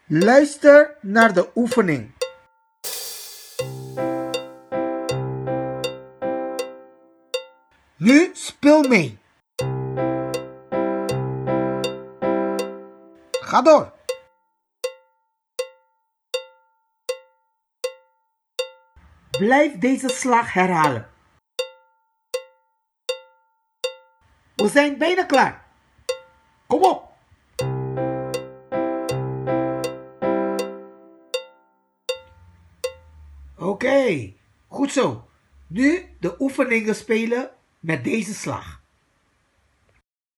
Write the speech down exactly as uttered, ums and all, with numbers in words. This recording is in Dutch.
Luister naar de oefening. Nu speel mee. Ga door. Blijf deze slag herhalen. We zijn bijna klaar. Kom op. Oké, okay, goed zo. Nu de oefeningen spelen met deze slag.